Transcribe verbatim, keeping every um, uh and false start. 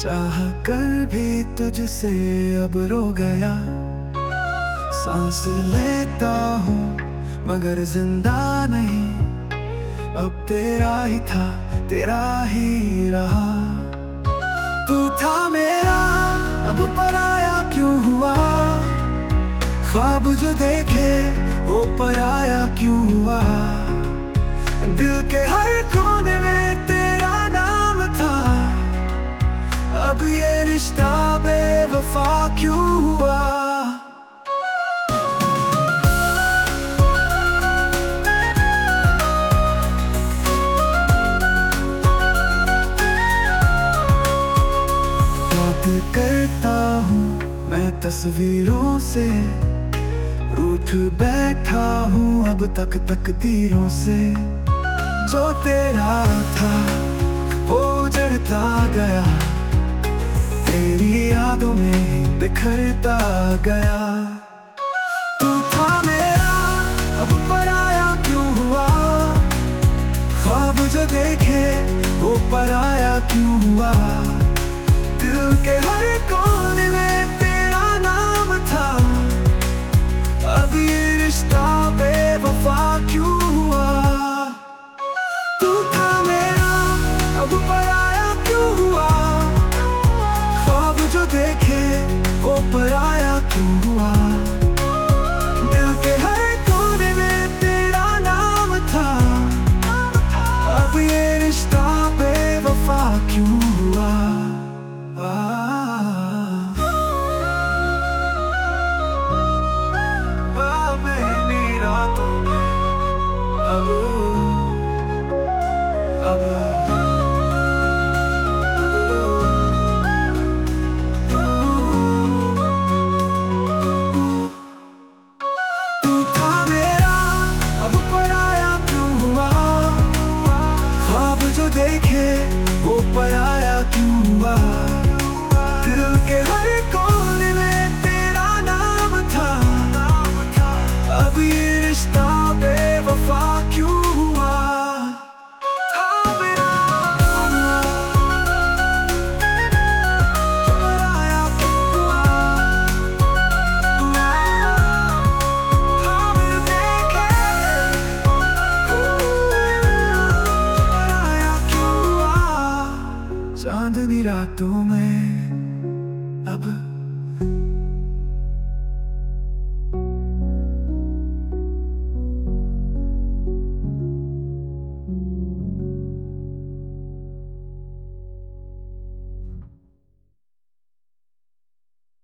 चाह कर भी तुझसे अब रो गया। सांस लेता हूँ मगर जिंदा नहीं, अब तेरा ही था तेरा ही रहा। तू था मेरा अब पराया क्यों हुआ, ख्वाब जो देखे वो पराया क्यों हुआ। दिल के हर कोने में तेरा नाम था, अब ये रिश्ता बेवफा क्यों हुआ। बात करता हूँ मैं तस्वीरों से, रूठ बैठा हूँ अब तक तकदीरों से। जो तेरा था वो उजड़ता गया, तेरी यादों में बिखरता गया।